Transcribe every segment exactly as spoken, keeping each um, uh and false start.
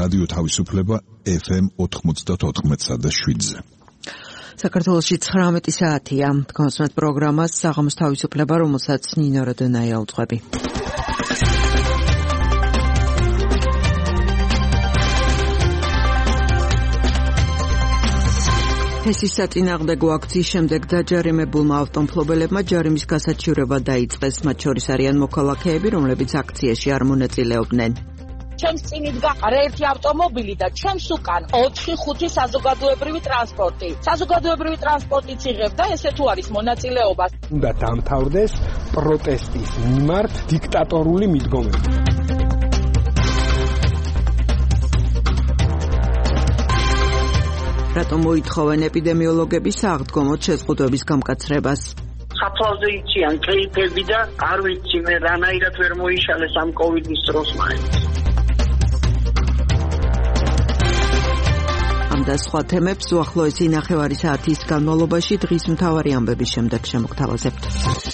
რადიო თავისუფლება ეფ ემ ოთხმოცდაოთხ და შვიდზე. საქართველოში ცხრამეტი საათია. Თქვენს პროგრამას საღამოს თავისუფლება, რომელსაც ნინო როდონაია უძღვები. ფესის საწინააღმდეგო აქციის შემდეგ დაჯარიმებულმა ავტომფლობელებმა ჯარიმის გასაჩივრება დაიწყეს. მათ შორის არიან მოქალაქეები, რომლებიც აქციაში არ მონაწილეობდნენ. ჩემს წინ იდგა ერთი ავტომობილი და ჩემს უკან ოთხი ხუთი საზოგადოებრივი ტრანსპორტი. საზოგადოებრივი ტრანსპორტიც იღებდა, ესე თუ არის მონაწილეობა. უნდა დამთავრდეს პროტესტის მიმართ დიქტატორული მიდგომები. რატომ მოითხოვენ ეპიდემიოლოგები სააღდგომოდ შეზღუდვების გამკაცრებას? საფლავზე იციან კეიფები და არ ვიცი მე რანაირად ვერ მოიშალეს ამ კოვიდის დროს მაინც. ამ და სხვა თემებს უახლოესი ნახევარი საათის განმავლობაში დღის მთავარი ამბების შემდეგ შემოგთავაზებთ.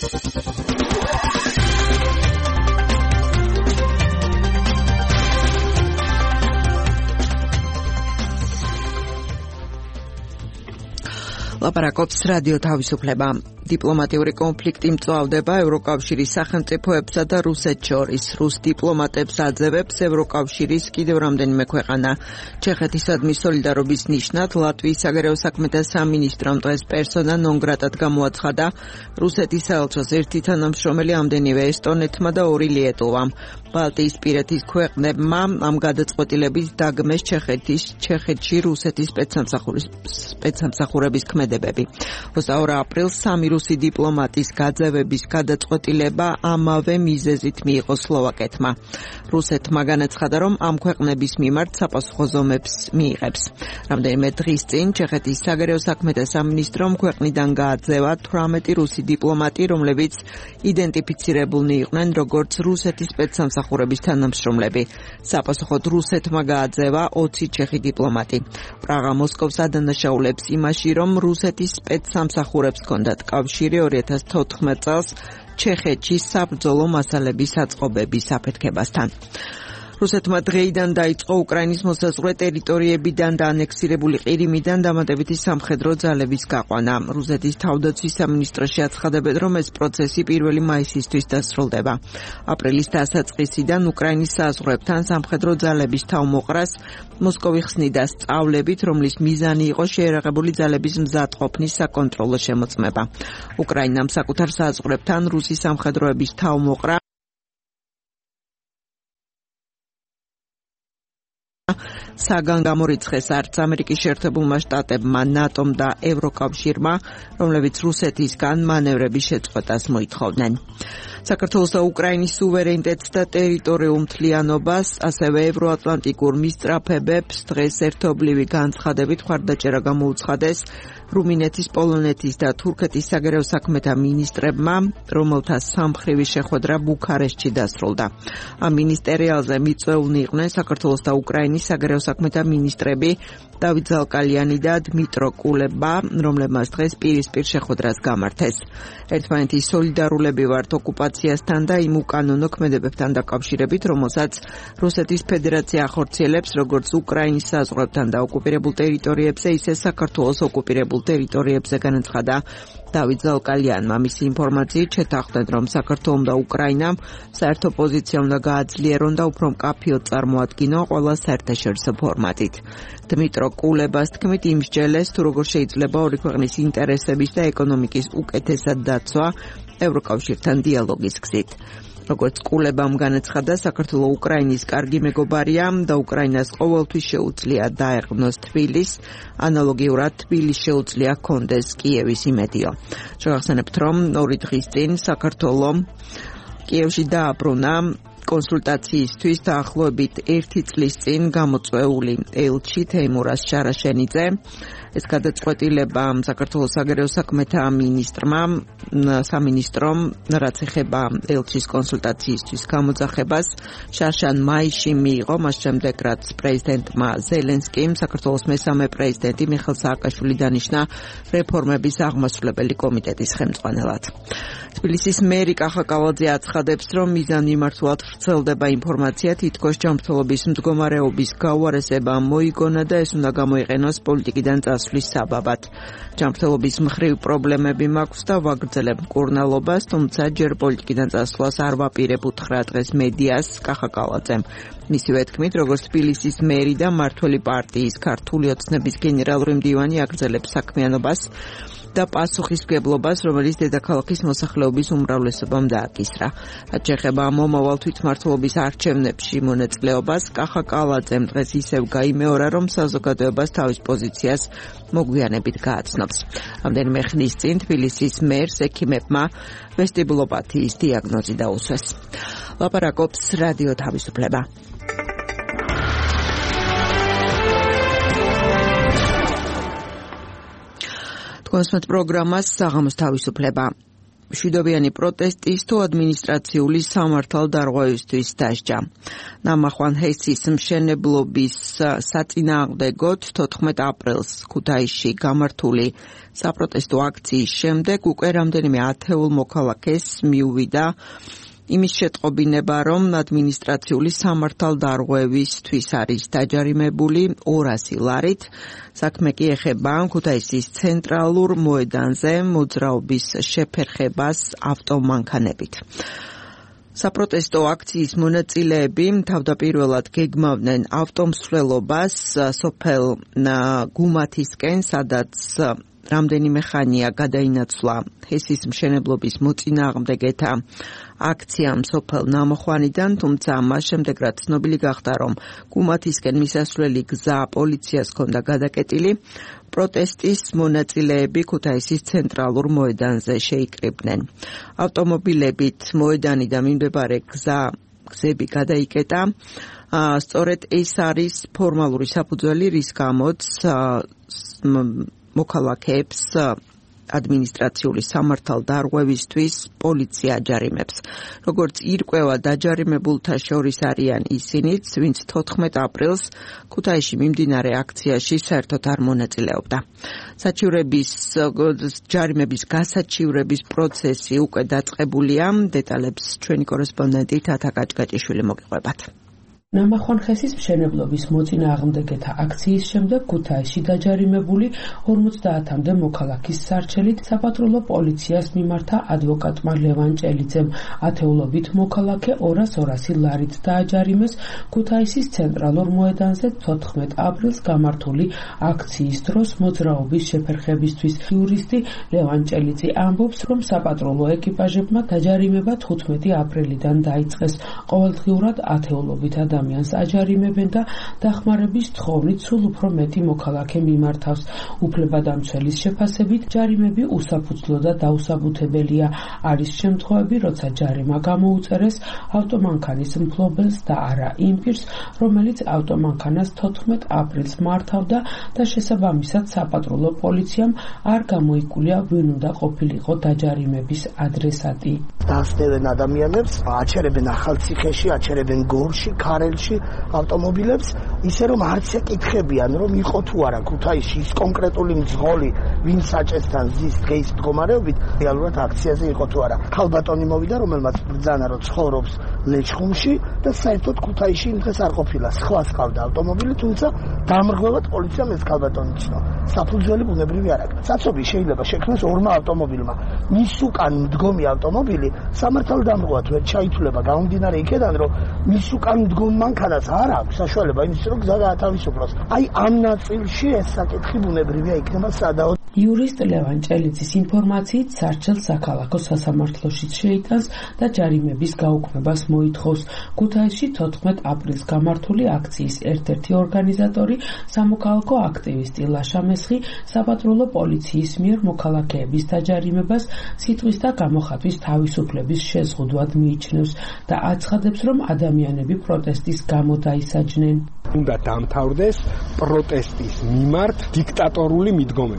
ლაპარაკობს რადიო თავისუფლება. დიპლომატიური კონფლიქტი მწვავდება ევროკავშირის სახელმწიფოებსა და რუსეთს შორის. რუს დიპლომატებს აძევებს ევროკავშირის კიდევ რამდენიმე ქვეყანა. ჩეხეთისადმი სოლიდარობის ნიშნად ლატვიის საგარეო საქმეთა სამინისტრომ დღეს პერსონა ნონ გრატად გამოაცხადა რუსეთის საელჩოს ერთი თანამშრომელი, ამდენივე ესტონეთმა და ორი ლიეტოვამ. ბალტიისპირეთის ქვეყნებმა ამ გადაწყვეტილების დაგმეს ჩეხეთის ჩეხეთში რუსეთის სპეცსამსახურების ქმედებები. ოცდაორი აპრილს სამი რუსი დიპლომატის გაძევების გადაწყვეტილება ამავე მიზეზით მიიღო სლოვაკეთმა. რუსეთმა განაცხადა, რომ ამ ქვეყნების მიმართ საპასუხო ზომებს მიიღებს. რამდენიმე დღის წინ ჩეხეთის საგარეო საქმეთა სამინისტრომ ქვეყნიდან გააძევა თვრამეტი რუსი დიპლომატი, რომლებიც იდენტიფიცირებულნი იყვნენ როგორც რუსეთის სპეცსამსახურების თანამშრომლები. საპასუხოდ რუსეთმა გააძევა ოცი ჩეხი დიპლომატი. პრაღა მოსკოვს ადანაშაულებს იმაში, რომ რუსეთის სპეცსამსახურებს ჰქონდათ კავშირი ორი ათას თოთხმეტ წელს ჩეხეთში საბრძოლო მასალების აწყობების აფეთქებასთან. რუსეთმა დღეიდან დაიწყო უკრაინის მოსაზღვრე ტერიტორიებიდან და ანექსირებული ყირიმიდან დამატებითი სამხედრო ძალების გაყვანა. რუსეთის თავდაცვის სამინისტროში აცხადებენ, რომ ეს პროცესი პირველი მაისისთვის დასრულდება. აპრილის დასაწყისიდან უკრაინის საზღვრებთან სამხედრო ძალების თავმოყრას მოსკოვი ხსნიდა სწავლებით, რომლის მიზანი იყო შეერაღებული ძალების მზადყოფნის საკონტროლო შემოწმება. უკრაინამ საკუთარ საზღვრებთან რუსი სამხედროების თავმოყრა საგან გამორიცხეს არც ამერიკის შეერთებულმა შტატებმა, ნატომ და ევროკავშირმა, რომლებიც რუსეთისგან მანევრების შეწყვეტას მოითხოვდნენ. საქართველოს და უკრაინის სუვერენიტეტს და ტერიტორიულ მთლიანობას, ასევე ევროატლანტიკურ მისწრაფებებს დღეს ერთობლივი განცხადებით მხარდაჭერა გამოუცხადეს რუმინეთის, პოლონეთის და თურქეთის საგარეო საქმეთა მინისტრებმა, რომელთა სამმხრივი შეხვედრა ბუქარესტში დასრულდა. ამ მინისტერიალზე მიწვეულნი იყვნენ საქართველოს და უკრაინის საგარეო საქმეთა მინისტრები დავით ზალკალიანი და დმიტრო კულება, რომლებმაც დღეს პირისპირ შეხვედრას გამართეს. ერთმანეთის სოლიდარულები ვართ ოკუპაციასთან და იმ უკანონო ქმედებებთან დაკავშირებით, რომელსაც რუსეთის ფედერაცია ახორციელებს როგორც უკრაინის საზღვრებთან და ოკუპირებულ ტერიტორიებზე, ისე საქართველოს ოკუპირებულ ტერიტორიებზე, განაცხადა დავით ზალკალიანმა. მისი ინფორმაციით შეთანხმდნენ, რომ საქართველომ და უკრაინამ საერთო პოზიცია უნდა გააძლიერონ და უფრო მკაფიოდ წარმოადგინონ ყველა საერთაშორისო ფორმატით. დმიტრო კულებას თქმით, იმსჯელეს თუ როგორ შეიძლება ორი ქვეყნის ინტერესების და ეკონომიკის უკეთესად დაცვა ევროკავშირთან დიალოგის გზით. როგორც კულებამ განაცხადა, საქართველოს უკრაინის კარგი მეგობარია და უკრაინას ყოველთვის შეუძლია დაეყრდნოს თბილის, ანალოგიურად თბილის შეუძლია ჰქონდეს კიევის იმედიო. შევახსენებთ, რომ ორი დღის წინ საქართველოს კიევში დააბრუნა კონსულტაციისთვის დაახლოებით ერთი წლის წინ გამოწვეული ელჩი თეიმურაზ შარაშენიძე. ეს გადაწყვეტილება საქართველოს საგარეო საქმეთა მინისტრმა სამინისტრომ რაც ეხება ელჩის კონსულტაციისთვის გამოძახებას შარშან მაისში მიიღო, მას შემდეგ რაც პრეზიდენტმა ზელენსკიმ საქართველოს მესამე პრეზიდენტი მიხეილ სააკაშვილი დანიშნა რეფორმების აღმასრულებელი კომიტეტის ხელმძღვანელად. თბილისის მერი კახაკალაძე აცხადებს, რომ მიზანმიმართულად ვრცელდება ინფორმაცია, თითქოს ჯანმრთელობის მდგომარეობის გაუარესება მოიგონა და ეს უნდა გამოიყენოს პოლიტიკიდან წასვლის საბაბად. ჯანმრთელობის მხრივ პრობლემები მაქვს და ვაგრძელებ მკურნალობას, თუმცა ჯერ პოლიტიკიდან წასვლას არ ვაპირებ უთხრა დღეს მედიას კახაკალაძემ. მისივე თქმით, როგორც თბილისის მერი და მმართველი პარტიის ქართული ოცნების გენერალური მდივანი აგრძელებს საქმიანობას და პასუხისმგებლობას, რომელიც დედაქალაქის მოსახლეობის უმრავლესობამ დააკისრა. რაც შეეხება მომავალ თვითმმართველობის არჩევნებში მონაწილეობას, კახაკალაძემ დღეს ისევ გაიმეორა, რომ საზოგადოებას თავის პოზიციას მოგვიანებით გააცნობს. რამდენიმე ხნის წინ თბილისის მერს ექიმებმა ვესტიბულოპათიის დიაგნოზი დაუსვეს. ლაპარაკობს რადიო თავისუფლება. კონსმეთ პროგრამას საღამოს თავისუფლება. მშვიდობიანი პროტესტის თუ ადმინისტრაციული სამართალდარღვევისთვის დასჯა. ნამახვან ჰესის მშენებლობის საწინააღმდეგოდ თოთხმეტ აპრილს ქუთაისში გამართული საპროტესტო აქციის შემდეგ უკვე რამდენიმე ათეულ მოქალაქეს მიუვიდა იმის შეტყობინება, რომ ადმინისტრაციული სამართალდარღვევისთვის არის დაჯარიმებული ორასი ლარით. საქმე კი ეხება ქუთაისის ცენტრალურ მოედანზე მოძრაობის შეფერხებას ავტომანქანებით. საპროტესტო აქციის მონაწილეები თავდაპირველად გეგმავდნენ ავტომსვლელობას სოფელ გუმათისკენ, სადაც რამდენიმე ხანია გადაინაცვლა ჰესის მშენებლობის მოწინააღმდეგეთა აქციამ სოფელ ნამოხვანიდან, თუმცა მას შემდეგ რაც ცნობილი გახდა, რომ გუმათისკენ მისასვლელი გზა პოლიციას ჰქონდა გადაკეტილი, პროტესტის მონაწილეები ქუთაისის ცენტრალურ მოედანზე შეიკრიბნენ. ავტომობილებით მოედანი და მიმდებარე გზა გზები გადაიკეტა. სწორედ ეს არის ფორმალური საფუძველი, რის გამოც მოქალაქეებს ადმინისტრაციული სამართალდარღვევისთვის პოლიცია აჯარიმებს. როგორც ირკვევა, დაჯარიმებულთა შორის არიან ისინიც, ვინც თოთხმეტ აპრილს ქუთაისში მიმდინარე აქციაში საერთოდ არ მონაწილეობდა. საჩივრების ჯარიმების გასაჩივრების პროცესი უკვე დაწყებულია. დეტალებს ჩვენი კორესპონდენტი თათა კაჭკაჭიშვილი მოგიყვებათ. ნამახვან ჰესის მშენებლობის მოწინააღმდეგეთა აქციის შემდეგ ქუთაისში დაჯარიმებული ორმოცდაათამდე მოქალაქის სარჩელით საპატრულო პოლიციას მიმართა ადვოკატმა ლევან ჭელიძემ. ათეულობით მოქალაქე ორას ორასი ლარით დააჯარიმეს ქუთაისის ცენტრალურ მოედანზე თოთხმეტ აპრილს გამართული აქციის დროს მოძრაობის შეფერხებისთვის. იურისტი ლევან ჭელიძე ამბობს, რომ საპატრულო ეკიპაჟებმა დაჯარიმება თხუთმეტი აპრილიდან დაიწყეს. ყოველდღიურად ათეულობით ადამიანს აჯარიმებენ და დახმარების თხოვნით სულ უფრო მეტი მოქალაქე მიმართავს. უფლებადამცველის შეფასებით ჯარიმები უსაფუძვლო და დაუსაბუთებელია. არის შემთხვევები, როცა ჯარიმა გამოუწერეს ავტომანქანის მფლობელს და არა იმ პირს, რომელიც ავტომანქანას თოთხმეტ აპრილს მართავდა და შესაბამისად საპატრულო პოლიციამ არ გამოიკვლია, ვინ უნდა ყოფილიყო დაჯარიმების ადრესატი. დასდევენ ადამიანებს, აჩერებენ ახალციხეში, აჩერებენ გორში, ქარელში ავტომობილებს, ისე რომ არც ეკითხებიან, რომ იყო თუ არა ქუთაისში ის კონკრეტული მძღოლი, ვინ საჭესთან ზის დღეის მდგომარეობით, რეალურად აქციაზე იყო თუ არა. ქალბატონი მოვიდა, რომელმაც ბრძანა, რომ ცხოვრობს ლეჩხუმში და საერთოდ ქუთაისში იმ დღეს არ ყოფილა. სხვა სკავდა ავტომობილი, თუმცა დამრღვევად პოლიციამ ეს ქალბატონი იცნო. საფუძველი ბუნებრივი არ აქვს. საცობი შეიძლება შექმნას ორმა ავტომობილმა. მის უკან მდგომი ავტომობილი სამართალდამრღვევად ვერ ჩაითვლება, გამომდინარე იქედან, რომ მის უკან მდგომ მანქანას არ აქვს საშუალება იმის, რომ გზა გაათავისუფლოს. აი ამ ნაწილში ეს საკითხი ბუნებრივია იქნება სადაო. იურისტ ლევან ჭელიძის ინფორმაციით სარჩელს საქალაქო სასამართლოშიც შეიტანს და ჯარიმების გაუქმებას მოითხოვს. ქუთაისში თოთხმეტ აპრილს გამართული აქციის ერთ-ერთი ორგანიზატორი, სამოქალაქო აქტივისტი ლაშა მესხი საპატრულო პოლიციის მიერ მოქალაქეების დაჯარიმებას სიტყვის და გამოხატვის თავისუფლების შეზღუდვად მიიჩნევს და აცხადებს, რომ ადამიანები პროტესტის გამო დაისაჯნენ. უნდა დამთავრდეს პროტესტის მიმართ დიქტატორული მიდგომები. არა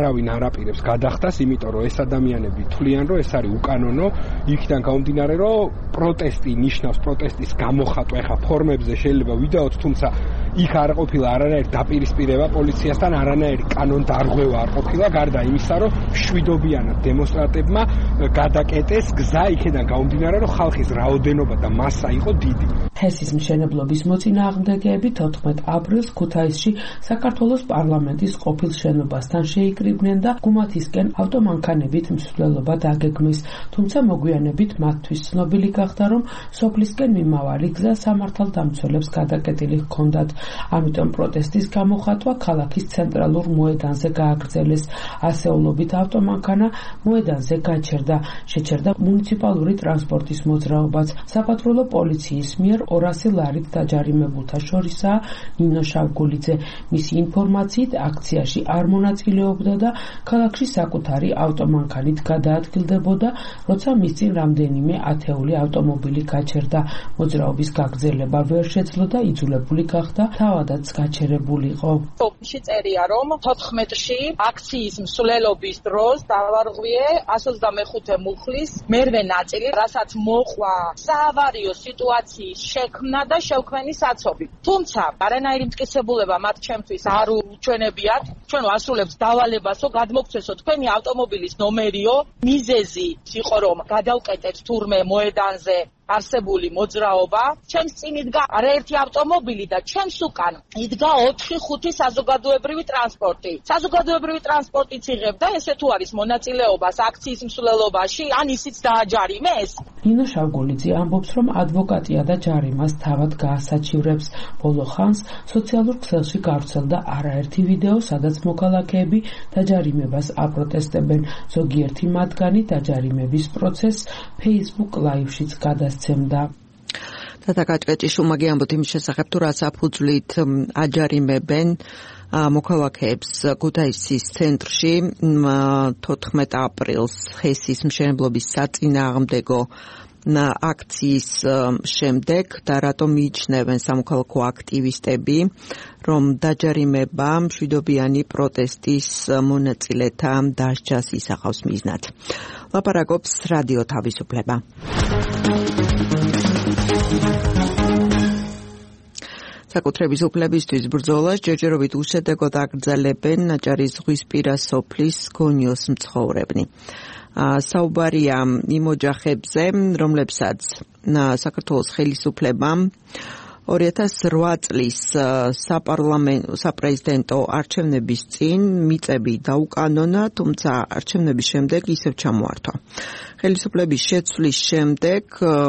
არავინ არ აპირებს გადახდას, იმიტომ რომ ეს ადამიანები თვლიან, რომ ეს არის უკანონო, იქიდან გამომდინარე, რომ პროტესტი ნიშნავს პროტესტის გამოხატვა, ეხა ფორმებზე შეიძლება ვიდაოთ, თუმცა იქ არ ყოფილა არანაირი დაპირისპირება პოლიციასთან, არანაირი კანონდარღვევა არ ყოფილა, გარდა იმისა, რომ მშვიდობიანად დემონსტრანტებმა გადაკეტეს გზა იქიდან გამომდინარე, რომ ხალხის რაოდენობა და მასა იყო დიდი. ჰესის მშენებლობის მოწინააღმდეგეები თოთხმეტ აპრილს ქუთაისში საქართველოს პარლამენტის ყოფილ შენობასთან შეიკრიბნენ და გუმათისკენ ავტომანქანებით მსვლელობა დაგეგმეს, თუმცა მოგვიანებით მათთვის ცნობილი გახდა, რომ სოფლისკენ მიმავალი გზა სამართალდამცველებს გადაკეტილი ჰქონდათ. ამიტომ პროტესტის გამოხატვა ქალაქის ცენტრალურ მოედანზე გააგრძელეს. ასეულობით ავტომანქანა მოედანზე გაჩერდა, შეჩერდა მუნიციპალური ტრანსპორტის მოძრაობაც. საპატრულო პოლიციის მიერ ორასი ლარით დაჯარიმებულთა შორისაა ნინო შავგულიძე. მისი ინფორმაციით აქციაში არ მონაწილეობდა და ქალაქში საკუთარი ავტომანქანით გადაადგილდებოდა, როცა მის წინ რამდენიმე ათეული ავტომობილი გაჩერდა. მოძრაობის გაგრძელება ვერ შეძლო და იძულებული გახდა თავადაც გაჩერებულიყო. ოფისში წერია, რომ თოთხმეტში აქციის მსვლელობის დროს დავარღვიე εκατს ოცდამეხუთე მუხლის მერვე ნაწილი, რასაც მოყვა საავარიო სიტუაციის შექმნა და შევქმნის აცობი. თუმცა არანაირი მტკიცებულება მათ ჩემთვის არ უჩვენებიათ. ჩვენ ვასრულებთ დავალებას, რომ გადმოგცესო თქვენი ავტომობილის ნომერიო. მიზეზი იყო, რომ გადავკეტეთ თურმე მოედანზე არსებული მოძრაობა. ჩემს წინ იდგა არაერთი ავტომობილი და ჩემს უკან იდგა ოთხი ხუთი საზოგადოებრივი ტრანსპორტი. საზოგადოებრივი ტრანსპორტიც იღებდა, ესე თუ არის მონაწილეობას აქციის მსვლელობაში, ან ისიც დააჯარიმეს. ნინო შავგულიძე ამბობს, რომ ადვოკატია და ჯარიმას თავად გაასაჩივრებს. ბოლო ხანს სოციალურ ქსელში გავრცელდა არაერთი ვიდეო, სადაც მოქალაქეები დაჯარიმებას აპროტესტებენ. ზოგიერთი მათგანი დაჯარიმების პროცესს Facebook Live-შიც გადასცემდა. თათა კაჭკაჭიშუმაგი ამბობთ იმის შესახებ, თუ რა საფუძვლით აჯარიმებენ მოქალაქეებს ქუთაისის ცენტრში თოთხმეტ აპრილს ჰესის მშენებლობის საწინააღმდეგო აქციის შემდეგ და რატომ მიიჩნევენ სამოქალაქო აქტივისტები, რომ დაჯარიმება მშვიდობიანი პროტესტის მონაწილეთა დასჯას ისახავს მიზნად. ლაპარაკობს რადიო თავისუფლება. საკუთრების უფლებისთვის ბრძოლას ჯერჯერობით უშედეგოდ აგრძელებენ აჭარის ზღვისპირა სოფლის გონიოს მცხოვრებნი. საუბარია იმ ოჯახებზე, რომლებსაც საქართველოს ხელისუფლებამ ორი ათას რვა წლის საპარლამენტო საპრეზიდენტო არჩევნების წინ მიწები დაუკანონა, თუმცა არჩევნების შემდეგ ისევ ჩამოართვა. ხელისუფლების შეცვლის შემდეგ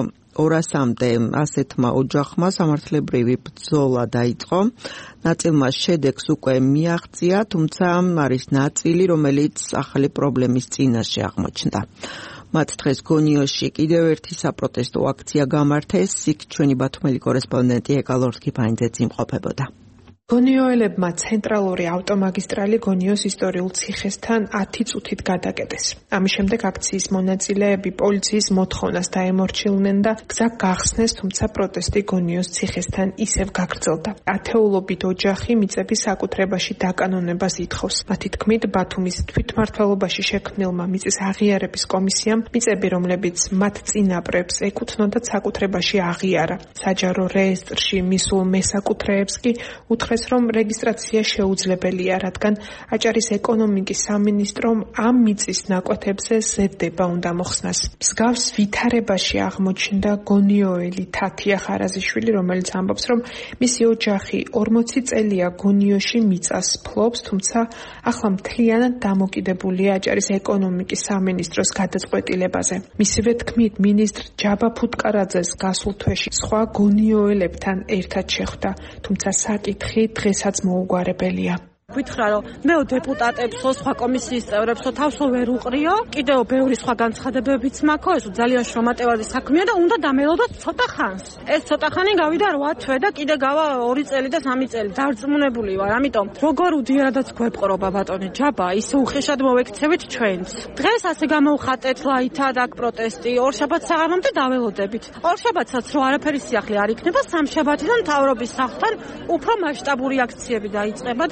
ორასამდე ასეთმა ოჯახმა სამართლებრივი ბრძოლა დაიწყო. ნაწილმა შედეგს უკვე მიაღწია, თუმცა არის ნაწილი, რომელიც ახალი პრობლემის წინაშე აღმოჩნდა. მათ დღეს გონიოში კიდევ ერთი საპროტესტო აქცია გამართეს. იქ ჩვენი ბათუმელი კორესპონდენტი ეკალორ კიფაინძეც იმყოფებოდა. გონიოელებმა ცენტრალური ავტომაგისტრალი გონიოს ისტორიულ ციხესთან ათი წუთით გადაკეტეს. ამის შემდეგ აქციის მონაწილეები პოლიციის მოთხოვნას დაემორჩილნენ და გზა გახსნეს, თუმცა პროტესტი გონიოს ციხესთან ისევ გაგრძელდა. ათეულობით ოჯახი მიწების საკუთრებაში დაკანონებას ითხოვს. მათი თქმით, ბათუმის თვითმმართველობაში შექმნილმა მიწის აღიარების კომისიამ მიწები, რომლებიც მათ წინაპრებს ეკუთვნოდათ, საკუთრებაში აღიარა. საჯარო რეესტრში მისულ მესაკუთრეებს კი უთხრეს, რომ რეგისტრაცია შეუძლებელია, რადგან აჭარის ეკონომიკის სამინისტრომ ამ მიწის ნაკვეთებზე ზედება უნდა მოხსნას. მსგავს ვითარებაში აღმოჩნდა გონიოელი თათია ხარაზიშვილი, რომელიც ამბობს, რომ მისი ოჯახი ორმოცი წელია გონიოში მიწას ფლობს, თუმცა ახლა მთლიანად დამოკიდებულია აჭარის ეკონომიკის სამინისტროს გადაწყვეტილებაზე. მისივე თქმით, მინისტრ ჯაბა ფუტკარაძეს გასულ თვეში სხვა გონიოელებთან ერთად შეხვდა, თუმცა საკითხი დღესაც მოუგვარებელია. Ვითხრა, რომ მე დეპუტატებსო, სხვა კომისიის წევრებსო თავსო ვერ უყრიო, კიდევ ბევრი სხვა განცხადებებიც მაქვს, ეს ძალიან შრომატევადი საქმეა და უნდა დამელოდოთ ცოტა ხანს. ეს ცოტა ხანი გავიდა რვა თვე და კიდე გავა ორი წელი და სამი წელი. დარწმუნებული ვარ, ამიტომ როგორ უდიარადაც გვეპყრობა ბატონი ჯაბა, ისე უხეშად მოვექცევით ჩვენც. დღეს ასე გამოვხატეთ ლაითად აქ პროტესტი, ორშაბათს საღამომდე დაველოდებით. ორშაბათსაც რო არაფერი სიახლე არ იქნება, სამშაბათიდან მთავრობის სახლთან უფრო მასშტაბური აქციები დაიწყება და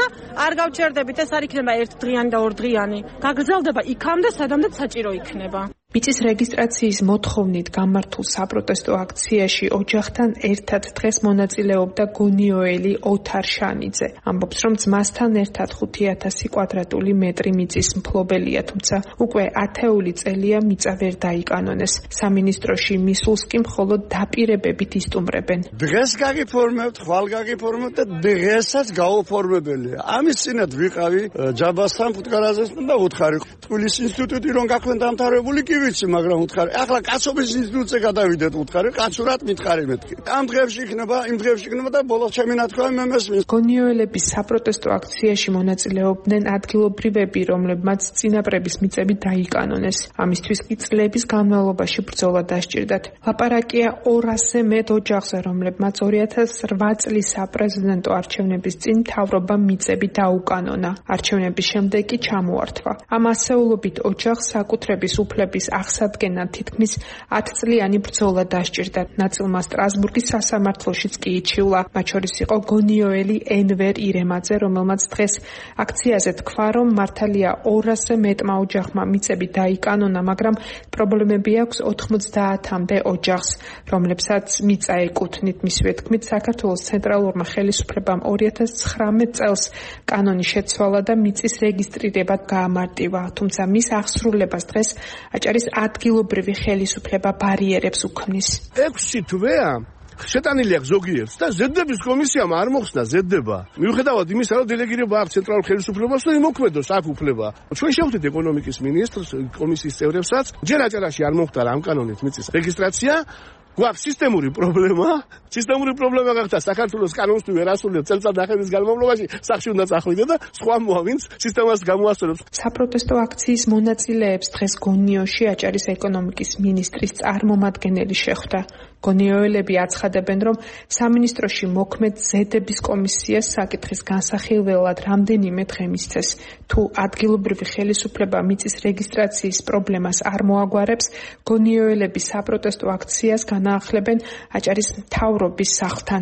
არ გავჩერდებით, ეს არ იქნება ერთდღიანი და ორდღიანი. გაგრძელდება იქამდე, სადამდე საჭირო იქნება. მიწის რეგისტრაციის მოთხოვნით გამართულ საპროტესტო აქციაში ოჯახთან ერთად დღეს მონაწილეობდა გონიოელი ოთარ შანიძე. ამბობს, რომ ძმასთან ერთად ხუთი ათასი კვადრატული მეტრი მიწის მფლობელია, თუმცა უკვე ათეული წელია მიწა ვერ დაიკანონეს. სამინისტროში მისულს კი მხოლოდ დაპირებებით ისტუმრებენ. დღეს გაგიფორმებთ, ხვალ გაგიფორმებთ და დღესაც გაუფორმებელია. ამის წინათ ვიყავი ჯაბასთან ფუტკარაზესთან და უთხარი. ტყუილის ინსტიტუტი რომ გაქვენ დამთავრებული ვიცი, მაგრამ უთხარი. ახლა კაცობის ინსტიტუტზე გადავიდეთ უთხარი, კაცურად მითხარი მეთქი. ამ დღეებში იქნება, იმ დღეებში იქნება და ბოლოს ჩემი ნათქვამი მე მესმის. გონიოელების საპროტესტო აქციაში მონაწილეობდნენ ადგილობრივები, რომლებმაც წინაპრების მიწები დაიკანონეს. ამისთვის კი წლების განმავლობაში ბრძოლა დასჭირდათ. ლაპარაკია ორასზე მეტ ოჯახზე, რომლებმაც ორი ათას რვა წლის საპრეზიდენტო არჩევნების წინ მთავრობამ მიწები დაუკანონა. არჩევნების შემდეგ კი ჩამოართვა. ამ ასეულობით ოჯახს საკუთრების უფლების აღსადგენა თითქმის ათწლიანი ბრძოლა დასჭირდა. ნაწილმა სტრასბურგის სასამართლოშიც კი იჩივლა. მათ შორის იყო გონიოელი ენვერ ირემაძე, რომელმაც დღეს აქციაზე თქვა, რომ მართალია ორასზე მეტმა ოჯახმა მიწები დაიკანონა, მაგრამ პრობლემები აქვს ოთხმოცდაათამდე ოჯახს, რომლებსაც მიწა ეკუთვნით. მისივე თქმით, საქართველოს ცენტრალურმა ხელისუფლებამ ორი ათას ცხრამეტ წელს კანონი შეცვალა და მიწის რეგისტრირება გაამარტივა, თუმცა მის აღსრულებას დღეს აჭარის ადგილობრივი ხელისუფლება ბარიერებს უქმნის. ექვსი თვეა შეტანილი აქვს ზოგიერთს და ზედების კომისიამ არ მოხსნა ზედება. მიუხედავად იმისა, რომ დელეგირება აქვს ცენტრალურ ხელისუფლებას, რომ იმოქმედოს აქ უფლება. ჩვენ შევხვდით ეკონომიკის მინისტრს, კომისიის წევრებსაც, ჯერ აჭარაში არ მოხდა ამ კანონით მიწის რეგისტრაცია. გვაქვს სისტემური პრობლემა. სისტემური პრობლემა გახდა საქართველოს კანონს თუ ვერ ასრულებს წელწადახების განმავლობაში, სახში უნდა წახვიდე და სხვა მოა, ვინც სისტემას გამოასწორებს. საპროტესტო აქციის მონაწილეებს დღეს გონიოში აჭარის ეკონომიკის მინისტრის წარმომადგენელი შეხვდა. გონიოელები აცხადებენ, რომ სამინისტროში მოქმედ ზედების კომისიას საკითხის განსახილველად რამდენიმე დღე მისცეს. თუ ადგილობრივი ხელისუფლება მიწის რეგისტრაციის პრობლემას არ მოაგვარებს, გონიოელები საპროტესტო აქციას განაახლებენ აჭარის მთავრობის სახლთან.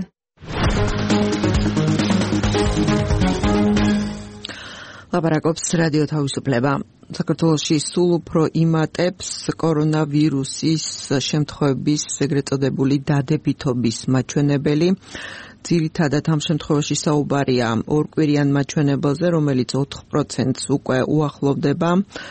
ლაპარაკობს რადიო თავისუფლება. საქართველოში სულ უფრო იმატებს კორონავირუსის შემთხვევების ეგრეთ წოდებული დადებითობის მაჩვენებელი. ძირითადად ამ შემთხვევაში საუბარია ორკვირიან მაჩვენებელზე, რომელიც ოთხ პროცენტს უკვე უახლოვდება.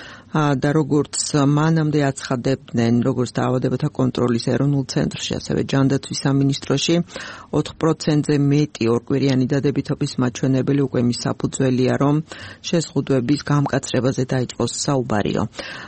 და როგორც მანამდე აცხადებდნენ, როგორც დაავადებათა კონტროლის ეროვნულ ცენტრში, ასევე ჯანდაცვის სამინისტროში, ოთხ პროცენტზე მეტი ორკვირიანი დადებითობის მაჩვენებელი უკვე მის საფუძველია, რომ შეზღუდვების გამკაცრებაზე დაიწყოს საუბარიო.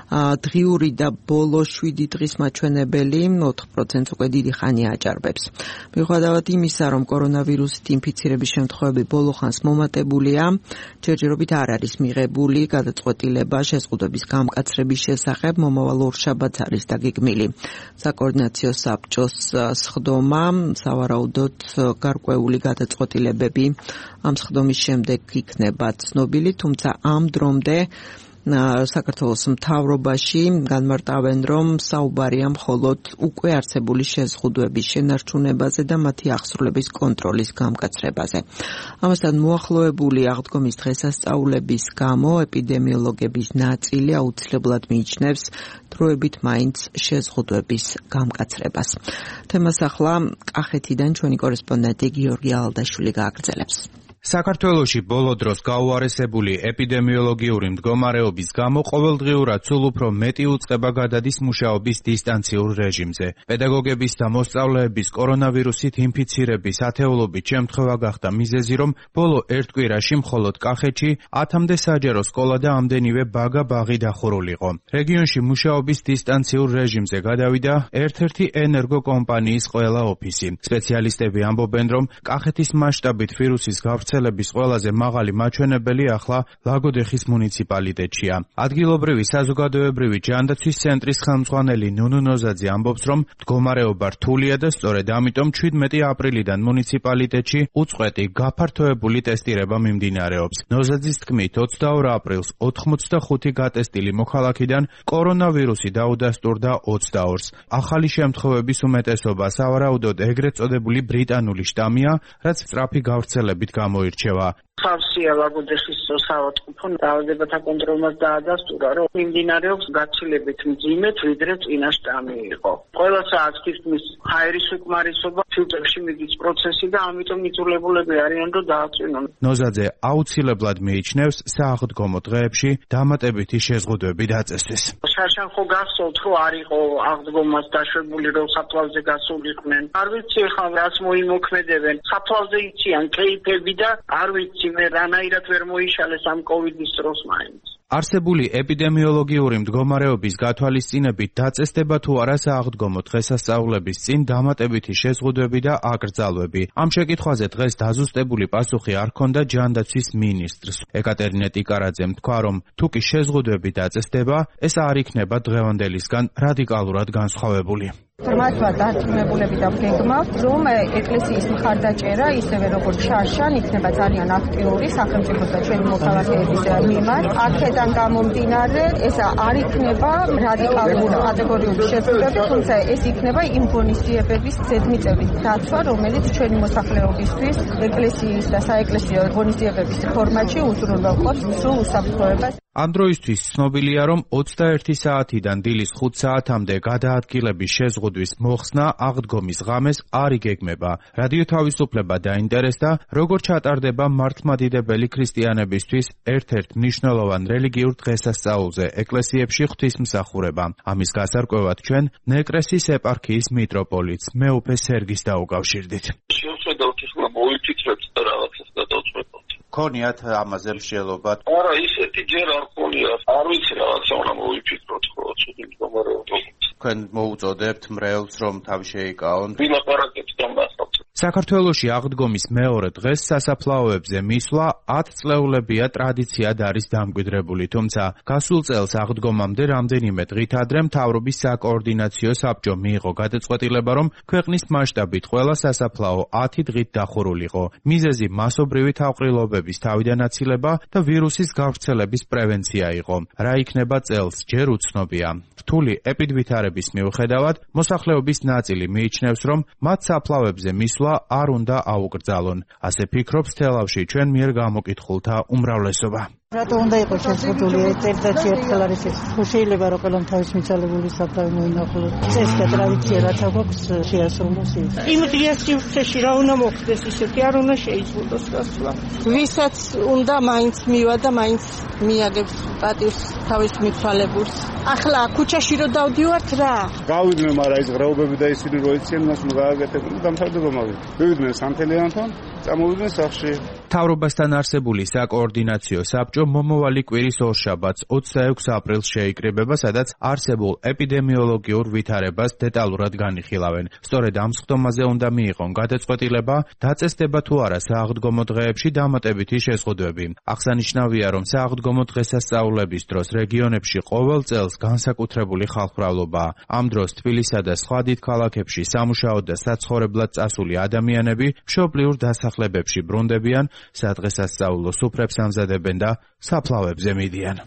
დღიური და ბოლო შვიდი დღის მაჩვენებელი ოთხ პროცენტს უკვე დიდი ხანია აჭარბებს. მიუხედავად იმისა, რომ კორონავირუსით ინფიცირების შემთხვევები ბოლო ხანს მომატებულია, ჯერჯერობით არ არის მიღებული გადაწყვეტილება შეზღუდვების გამკაცრების შესახებ. მომავალ ორშაბათს არის დაგეგმილი საკოორდინაციო საბჭოს სხდომა. სავარაუდოდ გარკვეული გადაწყვეტილებები ამ სხდომის შემდეგ იქნება ცნობილი, თუმცა ამ დრომდე საქართველოს მთავრობაში განმარტავენ, რომ საუბარია მხოლოდ უკვე არსებული შეზღუდვების შენარჩუნებაზე და მათი აღსრულების კონტროლის გამკაცრებაზე. ამასთან მოახლოებული აღდგომის დღესასწაულების გამო ეპიდემიოლოგების ნაწილი აუცილებლად მიიჩნევს დროებით მაინც შეზღუდვების გამკაცრებას. თემას ახლა კახეთიდან ჩვენი კორესპონდენტი გიორგი ალდაშვილი გააგრძელებს. საქართველოში ბოლო დროს გაუარესებული ეპიდემიოლოგიური მდგომარეობის გამო ყოველდღიურად სულ უფრო მეტი უწყება გადადის მუშაობის დისტანციურ რეჟიმზე. პედაგოგების და მოსწავლეების კორონავირუსით ინფიცირების ათეულობით შემთხვევა გახდა მიზეზი, რომ ბოლო ერთ კვირაში მხოლოდ კახეთში ათამდე საჯარო სკოლა და ამდენივე ბაგა ბაღი დახურულიყო. რეგიონში მუშაობის დისტანციურ რეჟიმზე გადავიდა ერთ-ერთი ენერგო კომპანიის ყველა ოფისი. სპეციალისტები ამბობენ, რომ კახეთის მასშტაბით ვირუსის გავრცელების ყველაზე მაღალი მაჩვენებელი ახლა ლაგოდეხის მუნიციპალიტეტშია. ადგილობრივი საზოგადოებრივი ჯანდაცვის ცენტრის ხელმძღვანელი ნუნუ ნოზაძე ამბობს, რომ მდგომარეობა რთულია და სწორედ ამიტომ შვიდმეტი აპრილიდან მუნიციპალიტეტში უწყვეტი გაფართოებული ტესტირება მიმდინარეობს. ნოზაძის თქმით, ოცდაორ აპრილს ოთხმოცდახუთი გატესტილი მოქალაქიდან კორონავირუსი დაუდასტურდა ოცდაორს. ახალი შემთხვევების უმეტესობა სავარაუდოდ ეგრეთ წოდებული ბრიტანული შტამია, რაც სწრაფი გავრცელებით გამოირჩევა. ხავსია ვაგოდეხის საავადმყოფო დაავადებათა კონტროლმაც დაადასტურა, რომ მიმდინარეობს გაცილებით მძიმედ, ვიდრე წინა შტამი იყო. ყველა საათს თითქმის ჰაერის უკმარისობა ფილტრებში მიდის პროცესი და ამიტომ იძულებულები არიან, რომ დააწვინონ. ნოზაძე აუცილებლად მიიჩნევს სააღდგომო დღეებში დამატებითი შეზღუდვები დაწესდეს. შარშან ხო გახსოვთ, რომ არ იყო აღდგომას დაშვებული, რომ საფლავზე გასულიყვნენ. არ ვიცი ხა რაც მოიმოქმედებენ. საფლავზე იციან კეიფები და არ ვიცი მე რანაირად ვერ მოიშალეს ამ კოვიდის დროს მაინც. არსებული ეპიდემიოლოგიური მდგომარეობის გათვალისწინებით დაწესდება თუ არა სააღდგომო დღესასწაულების წინ დამატებითი შეზღუდვები და აკრძალვები. ამ შეკითხვაზე დღეს დაზუსტებული პასუხი არ ჰქონდა ჯანდაცვის მინისტრს. ეკატერინე ტიკარაძემ თქვა, რომ თუ კი შეზღუდვები დაწესდება, ეს არ იქნება დღევანდელისგან რადიკალურად განსხვავებული. მართლა დარწმუნებულები და ვგეგმავთ, რომ ეკლესიის მხარდაჭერა ისევე როგორც შარშან იქნება ძალიან აქტიური სახელმწიფო და ჩვენი მოქალაქეების მიმართ. აქედან გამომდინარე, ეს არ იქნება რადიკალური კატეგორიული შეზღუდვები, თუმცა ეს იქნება იმ ღონისძიებების ზედმიწევის დაცვა, რომელიც ჩვენი მოსახლეობისთვის ეკლესიის და საეკლესიო ღონისძიებების ფორმატში უზრუნველყოფს სრულ უსაფრთხოებას. ამ დროისთვის ცნობილია, რომ ოცდაერთი საათიდან დილის ხუთ საათამდე გადაადგილების შეზღუდვის მოხსნა აღდგომის ღამეს არ იგეგმება. რადიო თავისუფლება დაინტერესდა, როგორ ჩატარდება მართლმადიდებელი ქრისტიანებისთვის ერთ-ერთ მნიშვნელოვან რელიგიურ დღესასწაულზე ეკლესიებში ღვთისმსახურება. ამის გასარკვევად ჩვენ ნეკრესის ეპარქიის მიტროპოლიტს მეუფე სერგის დაუკავშირდით. შევხედავთ ახლა მოვიფიქრეთ და რაღაცას გადავწყვეტოთ. ქონიათ ამაზე მსჯელობა? არა, ისეთი ჯერ არ ქონიათ. არ ვიცი რაღაცა უნდა მოვიფიქროთ, ხო, ცუდი მდგომარეობა. თქვენ მოუწოდებთ მრევლს, რომ თავი შეიკავონ? ვილაპარაკებთ დამახავთ. საქართველოში აღდგომის მეორე დღეს სასაფლაოებზე მისვლა ათწლეულებია ტრადიციად არის დამკვიდრებული, თუმცა გასულ წელს აღდგომამდე რამდენიმე დღით ადრე მთავრობის საკოორდინაციო საბჭო მიიღო გადაწყვეტილება, რომ ქვეყნის მასშტაბით ყველა სასაფლაო ათი დღით დახურულიყო. მიზეზი მასობრივი თავყრილობების თავიდან აცილება და ვირუსის გავრცელების პრევენცია იყო. რა იქნება წელს, ჯერ უცნობია. რთული ეპიდვითარების მიუხედავად, მოსახლეობის ნაწილი მიიჩნევს, რომ მათ საფლავებზე მისვლა არ უნდა აუკრძალონ. ასე ფიქრობს თელავში ჩვენ მიერ გამოკითხულთა უმრავლესობა. რატო უნდა იყოს შეზღუდული წელიწადში ერთხელ არის ეს? თუ შეიძლება რომ ყველამ თავის მიცალებული საფლავი მოინახულოს. ეს და ტრადიცია რაც აქვს შეასრულოს ის. იმ დღეს სივრცეში რა უნდა მოხდეს ისეთი არ უნდა შეიზღუდოს გასვლა. ვისაც უნდა მაინც მივა და მაინც მიაგებს პატივს თავის მიცვალებულს. ახლა ქუჩაში რო დავდივართ რა? გავიდნენ, მაგრამ ეს ღრეობები და ისინი რო იციან, მას მოგააკეთებენ და დამთავრდება მოვიდნენ. მივიდნენ სამთელიანთან, წამოვიდნენ სახლში. მთავრობასთან არსებული საკოორდინაციო საბჭო მომავალი კვირის ორშაბათს ოცდაექვსი აპრილს შეიკრიბება, სადაც არსებულ ეპიდემიოლოგიურ ვითარებას დეტალურად განიხილავენ. სწორედ ამ სხდომაზე უნდა მიიღონ გადაწყვეტილება, დაწესდება თუ არა სააღდგომო დღეებში დამატებითი შეზღუდვები. აღსანიშნავია, რომ სააღდგომო დღესასწაულების დროს რეგიონებში ყოველ წელს განსაკუთრებული ხალხმრავლობაა. ამ დროს თბილისსა და სხვა დიდ ქალაქებში სამუშაოდ და საცხოვრებლად წასული ადამიანები მშობლიურ დასახლებებში ბრუნდებიან, სადღესასწაულო სუფრებს ამზადებენ და საფლავებზე მიდიან.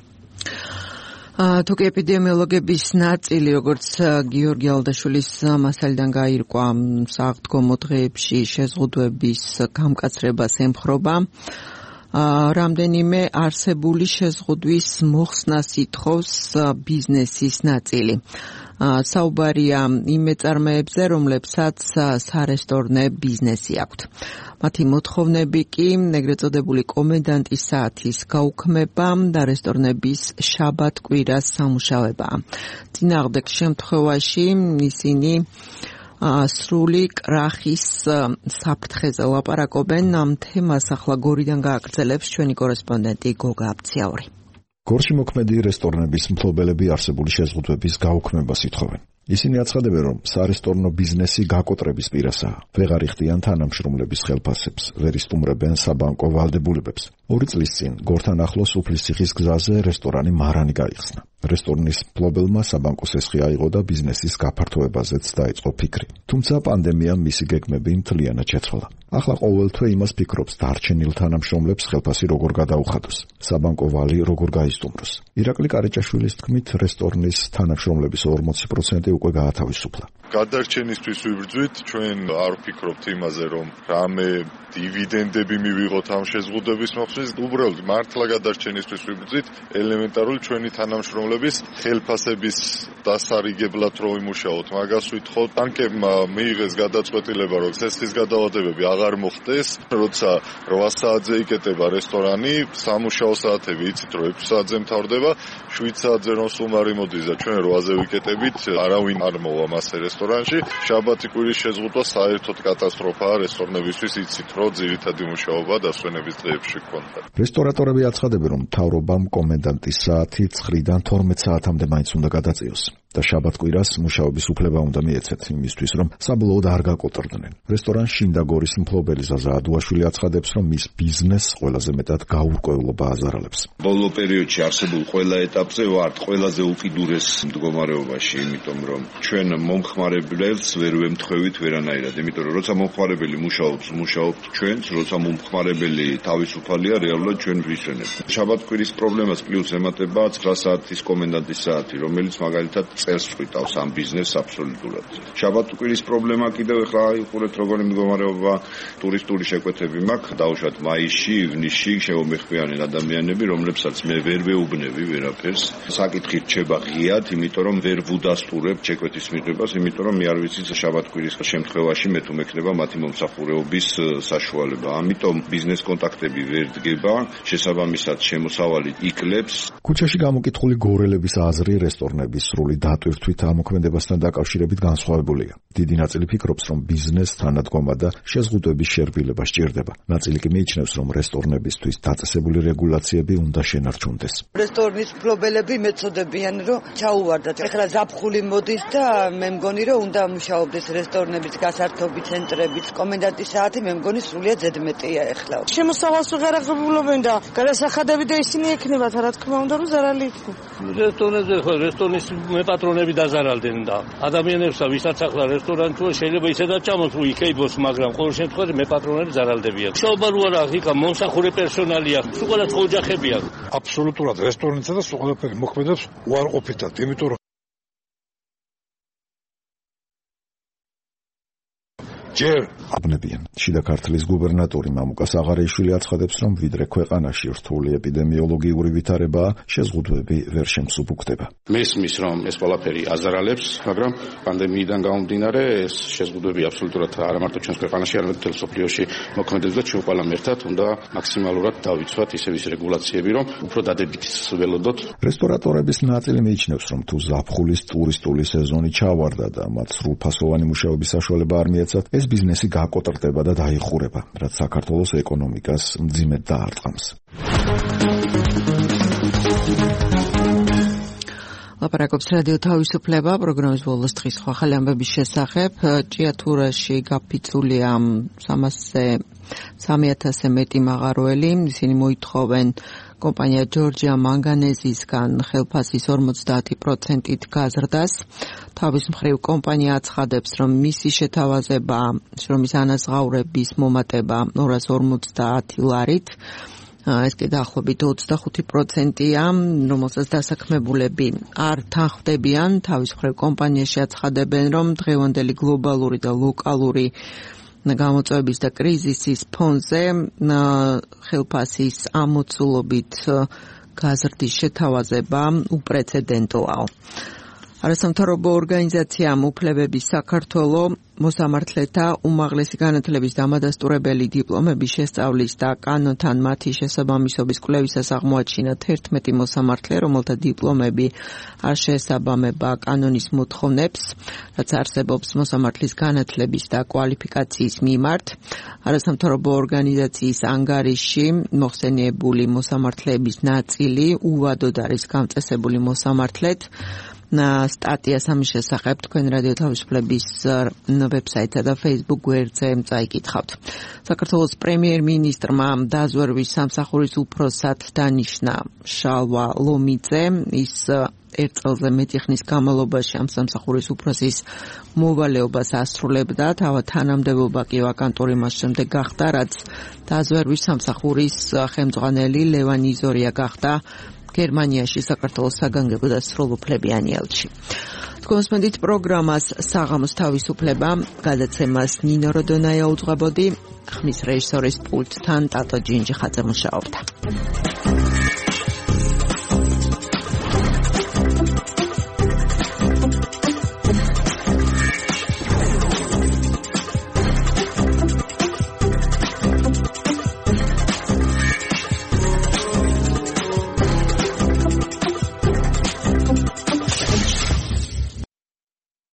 თუკი ეპიდემიოლოგების ნაწილი, როგორც გიორგი ალდაშვილის მასალიდან გაირკვა, სააღდგომო დღეებში შეზღუდვების გამკაცრებას ემხრობა, რამდენიმე არსებული შეზღუდვის მოხსნას ითხოვს ბიზნესის ნაწილი. საუბარია იმ მეწარმეებზე, რომლებსაც სარესტორნე ბიზნესი აქვთ. მათი მოთხოვნები კი ეგრეთ წოდებული კომენდანტის საათის გაუქმება და რესტორნების შაბათ-კვირას სამუშაოებაა. წინააღმდეგ შემთხვევაში ისინი სრული კრახის საფრთხეზე ლაპარაკობენ. ამ თემას ახლა გორიდან გააგრძელებს ჩვენი კორესპონდენტი გოგა აბციაური. გორში მოქმედი რესტორნების მფლობელები არსებული შეზღუდვების გაუქმებას ითხოვენ. ისინი აცხადებენ, რომ სარესტორნო ბიზნესი გაკოტრების პირასაა. ვეღარ იხდიან თანამშრომლების ხელფასებს, ვერ ისტუმრებენ საბანკო ვალდებულებებს. ორი წლის წინ გორთან ახლოს უფლისციხის გზაზე რესტორანი მარანი გაიხსნა. რესტორნის მფლობელმა საბანკო სესხი აიღო და ბიზნესის გაფართოებაზეც დაიწყო ფიქრი. თუმცა პანდემიამ მისი გეგმები მთლიანად შეცვალა. ახლა ყოველთვე იმას ფიქრობს დარჩენილ თანამშრომლებს ხელფასი როგორ გადაუხადოს, საბანკო ვალი როგორ გაისტუმროს. ირაკლი კარეჭაშვილის თქმით, რესტორნის თანამშრომლების ორმოცი პროცენტი უკვე გაათავისუფლა. გადარჩენისთვის ვიბრძვით, ჩვენ არ ვფიქრობთ იმაზე, რომ რამე დივიდენდები მივიღოთ ამ შეზღუდვების მოხსნის, უბრალოდ მართლა გადარჩენისთვის ვიბრძვით, ელემენტარული ჩვენი თანამშრომლების ხელფასების დასარიგებლად რო იმუშაოთ, მაგას ვითხოვთ. ბანკებმა მიიღეს გადაწყვეტილება, რომ ცესხის გადავადებები აღარ მოხდეს, როცა რვა საათზე იკეტება რესტორანი, სამუშაო საათები იცით, რომ ექვსი საათზე მთავრდება, შვიდ საათზე რომ სულ არ იმოდის და ჩვენ რვაზე ვიკეტებით, არავინ არ მოვა მასე რესტორანში. შაბათი კვირის შეზღუდვა საერთოდ კატასტროფაა რესტორნებისთვის, იცით, რომ ძირითადი მუშაობა დასვენების დღეებში გქონდა. რესტორატორები აცხადებენ, რომ მთავრობამ კომენდანტის საათი ცხრიდან თორმეტ საათამდე მაინც უნდა გადაწიოს და შაბათ-კვირას მუშაობის უფლება უნდა მიეცეთ იმისთვის, რომ საბოლოოდ არ გაკოტრდნენ. რესტორან შინდაგორის მფლობელი ზაზა ადუაშვილი აცხადებს, რომ მის ბიზნესს ყველაზე მეტად გაურკვევლობა აზარალებს. ბოლო პერიოდში არსებულ ყველა ეტაპზე ვართ ყველაზე უკიდურეს მდგომარეობაში, იმიტომ რომ ჩვენ მომხმარებლებს ვერ ვემთხვევით ვერანაირად, იმიტომ რომ როცა მომხმარებელი მუშაობს, მუშაობთ ჩვენც, როცა მომხმარებელი თავისუფალია, რეალურად ჩვენ ვისვენებთ. შაბათ-კვირის პრობლემას პლუს ემატება ცხრა საათის კომენდანტის საათი, რომელიც მაგალითად წელს ვყიდავს ამ ბიზნესს აბსოლუტურად. შაბათ-კვირის პრობლემა კიდევ ახლა იყურეთ როგორი მდგომარეობა ტურისტული შეკვეთები მაქვს, დაუშვათ მაისში, ივნისში შემომეხვიანენ ადამიანები, რომლებსაც მე ვერ ვეუბნები ვერაფერს. საკითხი რჩება ღიად, იმიტომ რომ ვერ ვუდასტურებ შეკვეთის მიღებას, იმიტომ რომ მე არ ვიცი შაბათ-კვირის შემთხვევაში მე თუ მექნება მათი მომსახურების საშუალება. ამიტომ ბიზნეს კონტაქტები ვერ დგება, შესაბამისად შემოსავალი იკლებს. ქუჩაში გამოკითხული გორელების აზრი რესტორნების სრული დატვირთვით ამოქმედებასთან დაკავშირებით განსხვავებულია. დიდი ნაწილი ფიქრობს, რომ ბიზნეს თანადგომა და შეზღუდვების შერბილება სჭირდება. ნაწილი კი მიიჩნევს, რომ რესტორნებისთვის დაწესებული რეგულაციები უნდა შენარჩუნდეს. რესტორნის მფლობელები მეწოდებიან, რომ ჩაუვარდათ. ეხლა ზაფხული მოდის და მე მგონი, რომ უნდა მუშაობდეს რესტორნების გასართობი ცენტრებიც. კომენდანტის საათი მე მგონი სრულიად ზედმეტია ეხლა. შემოსავალს ვეღარ აღებულობენ და გადასახადები და ისინი ექნებათ, რა თქმა უნდა, რომ ზარალი იქნება. რესტორნებზე ხო რესტორნის მეპატრონები დაზარალდნენ და ადამიანებსა ვისაც ახლა რესტორანი თუ შეიძლება ისედაც ჩამოს რომ იქეიბოს, მაგრამ ყოველ შემთხვევაში მეპატრონები ზარალდებიან. შაობა რო არა, იქა მომსახურე პერსონალია, უყურეთ ოჯახებია. აბსოლუტურად რესტორნისა და ყველაფერი მოქმედებს უარყოფითად, იმიტომ რომ ჯერ აბნებიან. შიდა ქართლის გუბერნატორი მამუკა საღარეიშვილი აცხადებს, რომ ვიდრე ქვეყანაში რთული ეპიდემიოლოგიური ვითარებაა, შეზღუდვები ვერ შემსუბუქდება. მესმის, რომ ეს ყველაფერი აზარალებს, მაგრამ პანდემიიდან გამომდინარე ეს შეზღუდვები აბსოლუტურად არა მარტო ჩვენს ქვეყანაში, არამედ მთელ მსოფლიოში მოქმედებს და ჩვენ ყველამ ერთად უნდა მაქსიმალურად დავიცვათ ისევ ის რეგულაციები, რომ უფრო დადებითი ველოდოთ. რესტორატორების ნაწილი მიიჩნევს, რომ თუ ზაფხულის ტურისტული სეზონი ჩავარდა და მათ სრულფასოვანი მუშაობის საშუალება არ მიეცათ, ეს ბიზნესი გაკოტრდება და დაიხურება, რაც საქართველოს ეკონომიკას მძიმედ დაარტყამს. ლაპარაკობს რადიო თავისუფლება, პროგრამის ბოლოს დღის ახალი ამბების შესახებ. ჭიათურაში გაფიცულია სამი ათასზე მეტი მაღაროელი, ისინი მოითხოვენ კომპანია ჯორჯია მანგანეზისგან ხელფასის ორმოცდაათი პროცენტით გაზრდას. თავის მხრივ კომპანია აცხადებს, რომ მისი შეთავაზება, შრომის ანაზღაურების მომატება ორას ორმოცდაათი ლარით. ეს კი დაახლოებით ოცდახუთი პროცენტია, რომელსაც დასაქმებულები არ თანხმდებიან. თავის მხრივ კომპანიაში აცხადებენ, რომ დღევანდელი გლობალური და ლოკალური გამოწვევების და კრიზისის ფონზე ხელფასის ამოცულობით გაზრდის შეთავაზება უპრეცედენტოა. არასამთავრობო ორგანიზაციამ უფლებების საქართველო მოსამართლეთა უმაღლესი განათლების დამადასტურებელი დიპლომების შესწავლის და კანონთან მათი შესაბამისობის კვლევისას აღმოაჩინა თერთმეტი მოსამართლე, რომელთა დიპლომები არ შეესაბამება კანონის მოთხოვნებს, რაც არსებობს მოსამართლის განათლების და კვალიფიკაციის მიმართ. არასამთავრობო ორგანიზაციის ანგარიში მოხსენიებული მოსამართლეების ნაწილი უვადოდ არის გამწესებული მოსამართლედ. სტატიას ამის შესახებ თქვენ რადიო თავისუფლების ვებსაიტსა და Facebook გვერდზე წაიკითხავთ. საქართველოს პრემიერ-მინისტრმა დაზვერვის სამსახურის უფროსად დანიშნა შალვა ლომიძე. ის ერთ წელზე მეტი ხნის განმავლობაში ამ სამსახურის უფროსის მოვალეობას ასრულებდა. თავად თანამდებობა კი ვაკანტური მას შემდეგ გახდა, რაც დაზვერვის სამსახურის ხელმძღვანელი ლევან იზორია გახდა გერმანიაში საქართველოს საგანგებო და სრულუფლებიანი ელჩი. თქვენსმენდით პროგრამას საღამოს თავისუფლება, გადაცემას ნინო როდონაია უძღვებოდი, ხმის რეჟისორის პულტთან ტატო ჯინჯი ხაძე მუშაობდა.